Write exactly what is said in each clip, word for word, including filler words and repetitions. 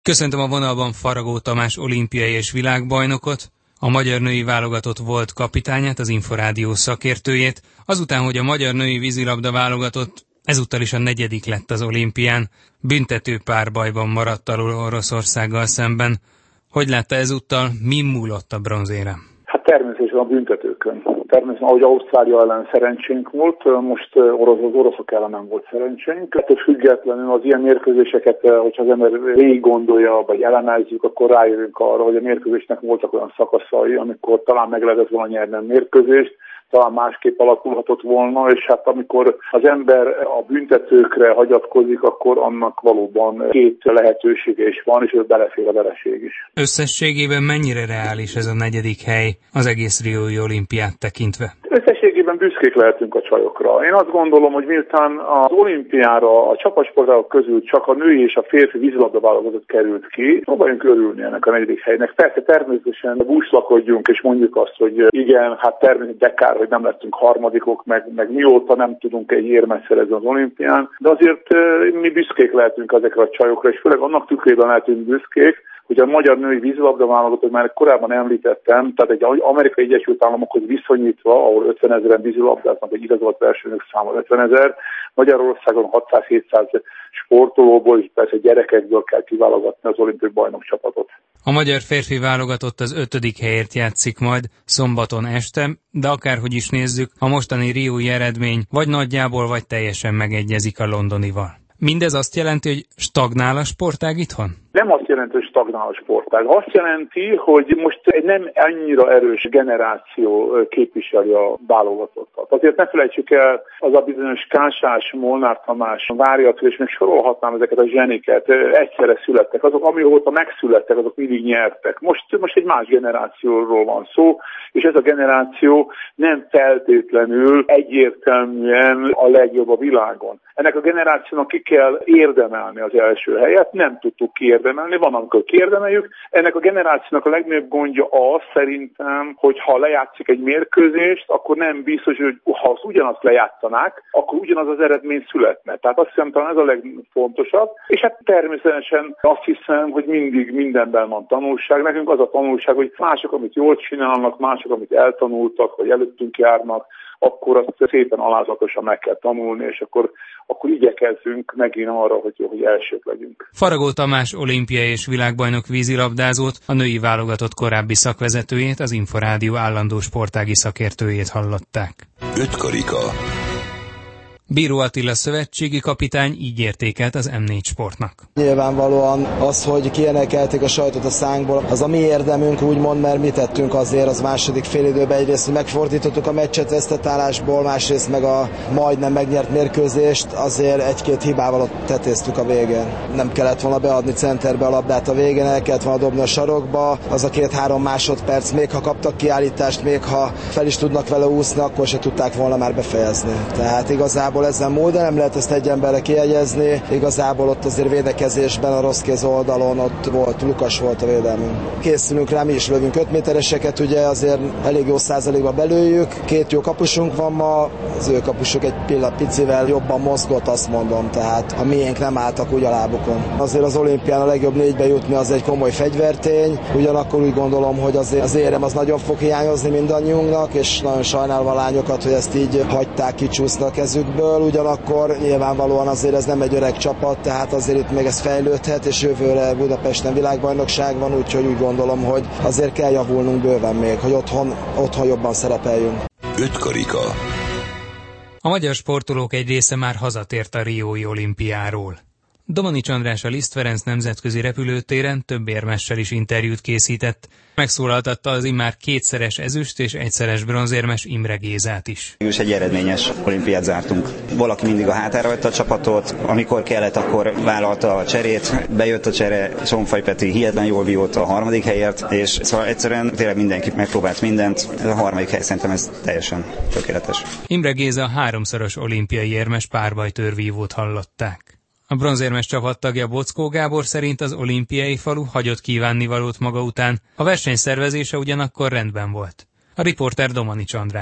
Köszöntöm a vonalban Faragó Tamás olimpiai és világbajnokot, a magyar női válogatott volt kapitányát, az Inforádió szakértőjét, azután, hogy a magyar női vízilabda válogatott ezúttal is a negyedik lett az olimpián, büntető párbajban maradt alul Oroszországgal szemben. Hogy látta ezúttal, mi múlott a bronzére? Hát természetesen a büntetőkön. Természetesen, ahogy Ausztrália ellen szerencsénk volt, most orosz, az oroszok ellen nem volt szerencsénk. Ettől függetlenül az ilyen mérkőzéseket, hogyha az ember végig gondolja, vagy elemezzük, akkor rájövünk arra, hogy a mérkőzésnek voltak olyan szakaszai, amikor talán meg lehetett volna nyerni a mérkőzést, talán másképp alakulhatott volna, és hát amikor az ember a büntetőkre hagyatkozik, akkor annak valóban két lehetősége is van, és ez belefér a vereség is. Összességében mennyire reális ez a negyedik hely az egész riói olimpiát tekintve? Összességében büszkék lehetünk a csajokra. Én azt gondolom, hogy miután az olimpiára a csapatsportágok közül csak a női és a férfi vízilabda válogatott került ki, próbáljunk örülni ennek a negyedik helynek. Persze természetesen búslakodjunk, és mondjuk azt, hogy igen, hát természetesen de kár, hogy nem lettünk harmadikok, meg, meg mióta nem tudunk egy érmet szerezni az olimpián, de azért mi büszkék lehetünk ezekre a csajokra, és főleg annak tükrében lehetünk büszkék, hogy a magyar női vízilabda válogatott, már korábban említettem, tehát egy Amerikai Egyesült Államokhoz viszonyítva, ahol ötvenezeren vízilabdáznak, egy igazolt versenyzők száma ötvenezer, Magyarországon hatszáz-hétszáz sportolóból, és persze gyerekekből kell kiválogatni az olimpiai bajnok csapatot. A magyar férfi válogatott az ötödik helyért játszik majd szombaton este, de akárhogy is nézzük, a mostani riói eredmény vagy nagyjából, vagy teljesen megegyezik a londonival. Mindez azt jelenti, hogy stagnál a sportág itthon? Nem azt jelenti, hogy stagnál a sportág. Azt jelenti, hogy most egy nem annyira erős generáció képviseli a válogatottat. Azért ne felejtsük el, az a bizonyos Kásás, Molnár Tamás, Várjató, és még sorolhatnám ezeket a zseniket, egyszerre születtek. Azok, amióta megszülettek, azok mindig nyertek. Most, most egy más generációról van szó, és ez a generáció nem feltétlenül egyértelműen a legjobb a világon. Ennek a generációnak ki kell érdemelni az első helyet, nem tudtuk kiérdemelni, van, amikor kiérdemeljük. Ennek a generációnak a legnagyobb gondja az szerintem, hogy ha lejátszik egy mérkőzést, akkor nem biztos, hogy ha azt ugyanazt lejátszanák, akkor ugyanaz az eredmény születne. Tehát azt hiszem, talán ez a legfontosabb. És hát természetesen azt hiszem, hogy mindig mindenben van tanulság. Nekünk az a tanulság, hogy mások, amit jól csinálnak, mások, amit eltanultak, vagy előttünk járnak, akkor azt szépen alázatosan meg kell tanulni, és akkor, akkor igyekezzünk megint arra, hogy, hogy elsők legyünk. Faragó Tamás olimpiai és világbajnok vízilabdázót, a női válogatott korábbi szakvezetőjét, az Inforádió állandó sportági szakértőjét hallották. Öt karika. Bíró Attila szövetségi kapitány így értékelt az em négy Sportnak. Nyilvánvalóan az, hogy kiemelkelték a sajtot a szánkból, az a mi érdemünk, úgymond, mert mi tettünk azért az második félidőben. Egyrészt, hogy megfordítottuk a meccset vesztetállásból, másrészt meg a majdnem megnyert mérkőzést, azért egy-két hibával ott tetéztük a végén. Nem kellett volna beadni centerbe a labdát a végén, el kellett volna dobni a sarokba, az a két-három másodperc, még ha kaptak kiállítást, még ha fel is tudnak vele úszni, akkor se tudták volna már befejezni. Tehát igazából ezen múlt, de nem lehet ezt egy emberre kiegyezni. Igazából ott azért védekezésben a rossz kéz oldalon ott volt, lukas volt a védelmünk. Készülünk rá, mi is lövünk öt métereseket, ugye azért elég jó százalékba belőjük. Két jó kapusunk van ma, az ő kapusok egy pillanat picivel jobban mozgott, azt mondom, tehát a miénk nem álltak úgy a lábukon. Azért az olimpián a legjobb négybe jutni az egy komoly fegyvertény, ugyanakkor úgy gondolom, hogy azért az érem az nagyon fog hiányozni mindannyiunknak, és nagyon sajnálom a lányokat, hogy ezt így hagyták kicsúszni a kezükből. Ugyanakkor nyilvánvalóan azért ez nem egy öreg csapat, tehát azért itt még ez fejlődhet, és jövőre Budapesten világbajnokság van, úgyhogy úgy gondolom, hogy azért kell javulnunk bőven még, hogy otthon, otthon jobban szerepeljünk. Öt karika. A magyar sportolók egy része már hazatért a riói olimpiáról. Domanics András a Liszt Ferenc nemzetközi repülőtéren több érmessel is interjút készített. Megszólaltatta az immár kétszeres ezüst és egyszeres bronzérmes Imre Gézát is. És egy eredményes olimpiát zártunk. Valaki mindig a hátára hagyta a csapatot, amikor kellett, akkor vállalta a cserét, bejött a csere, Sonfaj Peti hihetetlen jól vívott a harmadik helyért, és szóval egyszerűen tényleg mindenki megpróbált mindent. A harmadik hely szerintem ez teljesen tökéletes. Imre Géza háromszoros olimpiai érmes párbajtőrvívót hallották. A bronzérmes csapattagja Bockó Gábor szerint az olimpiai falu hagyott kívánnivalót maga után, a verseny szervezése ugyanakkor rendben volt. A riporter Domanics András.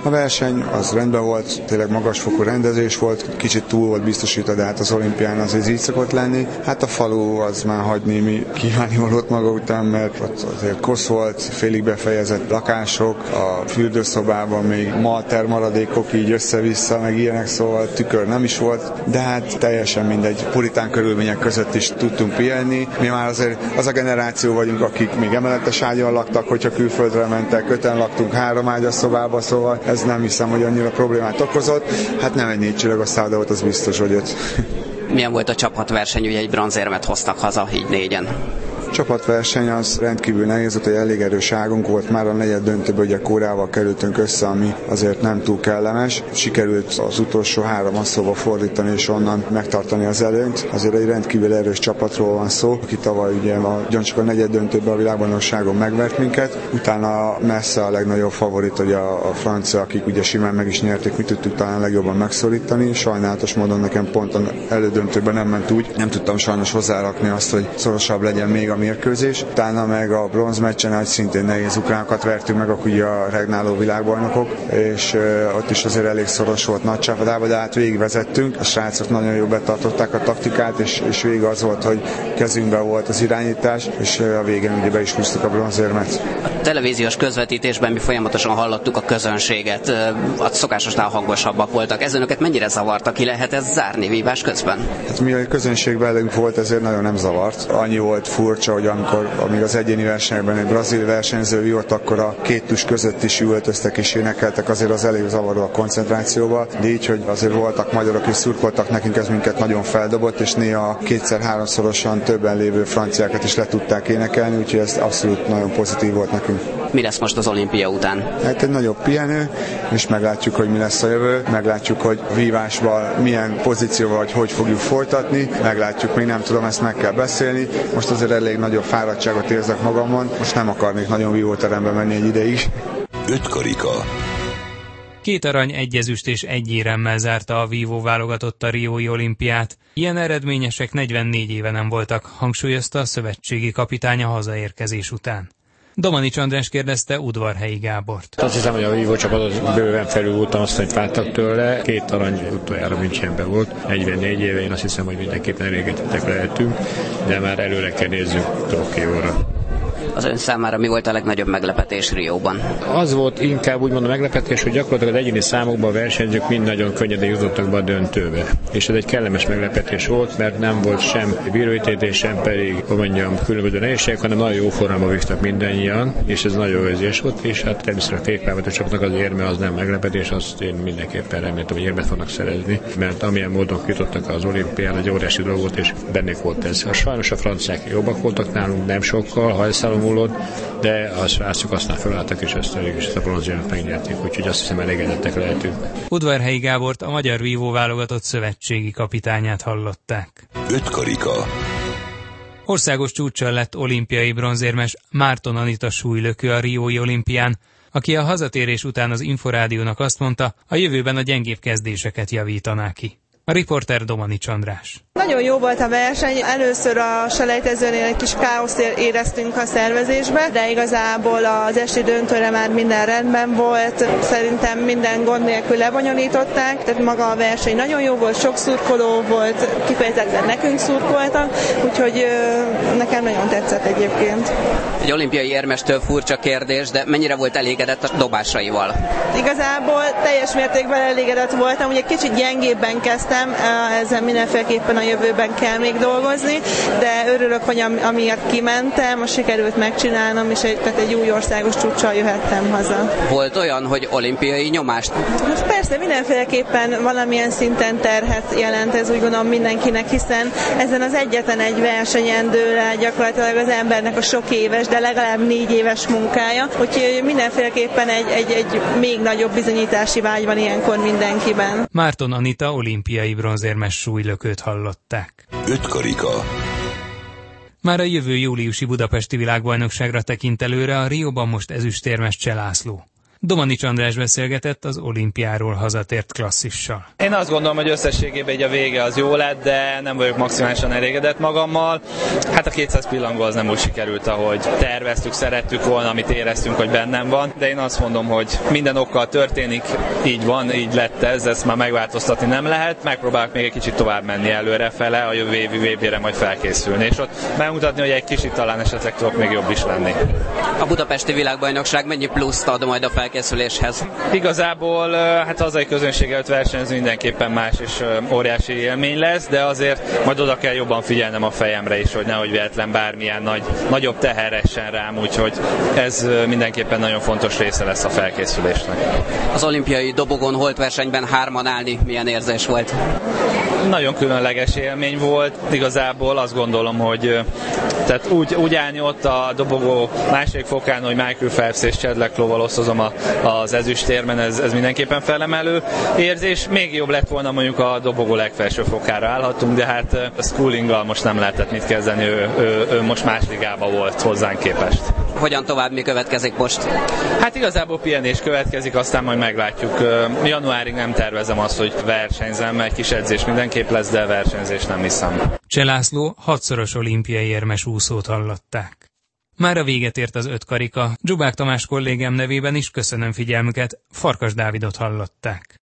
A verseny az rendben volt, tényleg magasfokú rendezés volt, kicsit túl volt biztosítva, de hát az olimpián azért így szokott lenni. Hát a falu az már hagy némi kívánnivalót maga után, mert ott azért kosz volt, félig befejezett lakások, a fürdőszobában még malter maradékok így össze-vissza, meg ilyenek, szóval tükör nem is volt, de hát teljesen mindegy, puritán körülmények között is tudtunk pihenni. Mi már azért az a generáció vagyunk, akik még emeletes ágyon laktak, hogyha külföldre mentek, öten laktunk három ágyas szobába, szóval ez nem hiszem, hogy annyira problémát okozott. Hát nem egy négy csillagos szálloda volt, az biztos, hogy öt. Milyen volt a csapatverseny, ugye egy bronzérmet hoztak haza, így négyen? A csapatverseny az rendkívül nehéz, hogy elég erős águnk volt, már a negyed döntőben ugye Koreával kerültünk össze, ami azért nem túl kellemes. Sikerült az utolsó három asszóba fordítani és onnan megtartani az előnyt. Azért egy rendkívül erős csapatról van szó, aki tavaly ugye ugyancsak a negyed döntőben a világbajnokságon megvert minket. Utána messze a legnagyobb favorit, hogy a, a francia, akik ugye simán meg is nyerték, mi tudtuk talán legjobban megszorítani. Sajnálatos módon nekem pont az elődöntőben nem ment úgy. Nem tudtam sajnos hozzárakni azt, hogy szorosabb legyen még a mérkőzés. Utána meg a bronzmeccsen, hogy szintén nehéz ukránokat vertünk meg, akkor ugye a regnáló világbajnokok, és uh, ott is azért elég szoros volt nagy csapatában, de hát végigvezettünk. A srácok nagyon jól betartották a taktikát, és, és végig az volt, hogy kezünkben volt az irányítás, és uh, a végén ugye be is húztuk a bronzérmet. A televíziós közvetítésben mi folyamatosan hallottuk a közönséget, a szokásosnál hangosabbak voltak. Ez önöket mennyire zavarta, ki lehet ez zárni vívás közben? Hát mi a közönség velünk volt, ezért nagyon nem zavart. Annyi volt furcsa, hogy amikor amíg az egyéni versenyben egy brazil versenyző jött, akkor a két tus között is üvöltöztek és énekeltek, azért az elég zavaró a koncentrációba, de így, hogy azért voltak magyarok és szurkoltak nekünk, ez minket nagyon feldobott, és néha kétszer-háromszorosan többen lévő franciákat is le tudták énekelni, úgyhogy ez abszolút nagyon pozitív volt nekünk. Mi lesz most az olimpia után? Hát egy nagyobb pihenő, és meglátjuk, hogy mi lesz a jövő, meglátjuk, hogy vívásban milyen pozícióval, vagy hogy fogjuk folytatni, meglátjuk, még nem tudom, ezt meg kell beszélni. Most azért elég nagyobb fáradtságot érzek magamon, most nem akarnék nagyon vívóterembe menni egy ideig. Öt karika. Két arany, egy ezüst és egy éremmel zárta a vívó válogatott a riói olimpiát. Ilyen eredményesek negyvennégy éve nem voltak, hangsúlyozta a szövetségi kapitány a hazaérkezés után. Domanics András kérdezte Udvarhelyi Gábort. Azt hiszem, hogy a vívó csapatot bőven felülúttam, azt, hogy vártak tőle. Két arany utoljára Münchenben volt. negyvennégy éve, én azt hiszem, hogy mindenképpen elégedettek lehetünk, de már előre kell nézzünk Tokióra. Az ön számára mi volt a legnagyobb meglepetés Rióban? Az volt inkább úgymond a meglepetés, hogy gyakorlatilag az egyéni számokban a versenyzők mind nagyon könnyedén jutottak be a döntőbe. És ez egy kellemes meglepetés volt, mert nem volt sem bíróítétés, sem pedig, hogy mondjam, különböző nehézségek, hanem nagyon jó formában vívtak mindannyian, és ez nagyon őzés volt, és hát természetesen a fékpályavető csapatnak az érme az nem meglepetés, azt én mindenképpen reméltem, hogy érmet fognak szerezni, mert amilyen módon jutottak az olimpián, egy óriási dolog volt, és bennük volt ez. A sajnos a franciák jobbak voltak nálunk, nem sokkal, hajszálon múlott, de a srácok aztán felálltak, és ezt elég is ezt a bronzérmet megnyerték, úgyhogy azt hiszem elégedettek lehetünk. Udvarhelyi Gábort, a magyar vívó válogatott szövetségi kapitányát hallották. Öt karika. Országos csúccsal lett olimpiai bronzérmes Márton Anita súlylökő a riói olimpián, aki a hazatérés után az Inforádiónak azt mondta, a jövőben a gyengébb kezdéseket javítaná ki. A riporter Domanics András. Nagyon jó volt a verseny, először a selejtezőnél egy kis káoszt éreztünk a szervezésbe, de igazából az esti döntőre már minden rendben volt, szerintem minden gond nélkül lebonyolították, tehát maga a verseny nagyon jó volt, sok szurkoló volt, kifejezetten nekünk szurkoltak, úgyhogy nekem nagyon tetszett egyébként. Egy olimpiai érmestől furcsa kérdés, de mennyire volt elégedett a dobásaival? Igazából teljes mértékben elégedett voltam, ugye kicsit gyengébben kezdtem, ezen mindenféleképpen a jövőben kell még dolgozni, de örülök, hogy amiatt kimentem, most sikerült megcsinálnom, és egy, tehát egy új országos csúccsal jöhettem haza. Volt olyan, hogy olimpiai nyomást? Hát persze, mindenféleképpen valamilyen szinten terhet jelent ez, úgy gondolom mindenkinek, hiszen ezen az egyetlen egy versenyen dől el gyakorlatilag az embernek a sok éves, de legalább négy éves munkája, úgyhogy mindenféleképpen egy, egy, egy még nagyobb bizonyítási vágy van ilyenkor mindenkiben. Márton Anita olimpiai bronzérmes súlylökőt hallották. Öt karika. Már a jövő júliusi budapesti világbajnokságra tekint előre, a Rióban most ezüstérmes Cseh László. Domanics András beszélgetett az olimpiáról hazatért klasszissal. Én azt gondolom, hogy összességében így a vége az jó lett, de nem vagyok maximálisan elégedett magammal. Hát a kétszáz pillangó az nem úgy sikerült, ahogy terveztük, szerettük volna, amit éreztünk, hogy bennem van. De én azt mondom, hogy minden okkal történik, így van, így lett ez, ezt már megváltoztatni nem lehet. Megpróbálok még egy kicsit tovább menni előrefele, a jövő évi vé bére majd felkészülni, és ott megmutatni, hogy egy kicsit talán esetleg tudok még jobb is lenni. A budapesti világbajnokság mennyi pluszt ad majd a felkészüléshez? Igazából hát hazai közönség előtt versenyezni mindenképpen más és óriási élmény lesz, de azért majd oda kell jobban figyelnem a fejemre is, hogy nehogy véletlen bármilyen nagy, nagyobb teher essen rám, úgyhogy ez mindenképpen nagyon fontos része lesz a felkészülésnek. Az olimpiai dobogon holtversenyben hárman állni milyen érzés volt? Nagyon különleges élmény volt. Igazából azt gondolom, hogy tehát úgy, úgy állni ott a dobogó másik fokán, hogy Michael Phelps és Chad Leclercval osztozom a, az ezüstérmen, ez, ez mindenképpen felemelő érzés. Még jobb lett volna, mondjuk a dobogó legfelső fokára állhatunk, de hát a Schoolinggal most nem lehetett mit kezdeni, ő, ő, ő most más ligában volt hozzánk képest. Hogyan tovább, mi következik most? Hát igazából pihenés következik, aztán majd meglátjuk. Januárig nem tervezem azt, hogy versenyzem, egy kis edzés mindenképp lesz, de versenyzés nem hiszem. Cseh László hatszoros olimpiai érmes úszót hallották. Már a véget ért az öt karika, Dzsubák Tamás kollégám nevében is köszönöm figyelmüket, Farkas Dávidot hallották.